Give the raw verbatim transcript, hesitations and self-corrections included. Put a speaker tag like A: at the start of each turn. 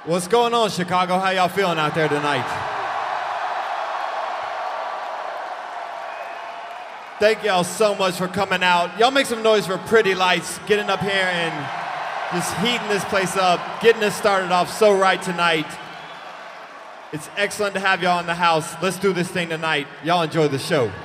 A: What's going on, Chicago? How y'all feeling out there tonight? Thank y'all so much for coming out. Y'all make some noise for Pretty Lights, getting up here and just heating this place up, getting us started off so right tonight. It's excellent to have y'all in the house. Let's do this thing tonight. Y'all enjoy the show.